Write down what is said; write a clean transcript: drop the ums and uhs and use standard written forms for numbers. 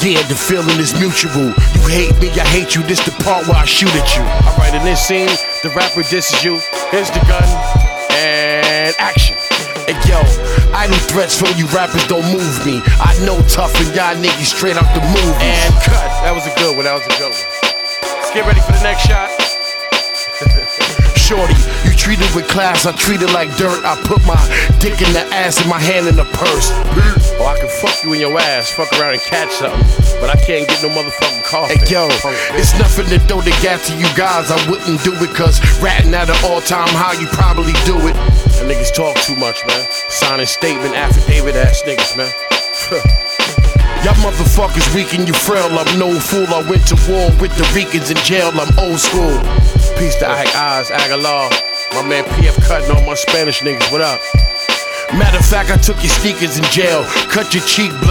Yeah, the feeling is mutual. You hate me, I hate you. This the part where I shoot at you. Alright, in this scene, the rapper disses you. Here's the gun, and action. Hey yo, idle threats from you rappers don't move me. I know tough and y'all niggas straight out the movies. And cut. That was a good one, that was a good one. Let's get ready for the next shot. Shorty, you treated with class, I treat it like dirt. I put my dick in the ass and my hand in the purse. Oh, I can fuck you in your ass, fuck around and catch something, but I can't get no motherfucking coffee. Hey yo, it's nothing to throw the gas to you guys. I wouldn't do it, cause ratting at an all-time high, you probably do it. And niggas talk too much, man. Signing statement, affidavit ass niggas, man. Y'all motherfuckers weak and you frail. I'm no fool, I went to war with the Ricans in jail. I'm old school. Peace to Ike Oz, Aguilar. My man PF cutting all my Spanish niggas, what up? Matter of fact, I took your sneakers in jail. Cut your cheek.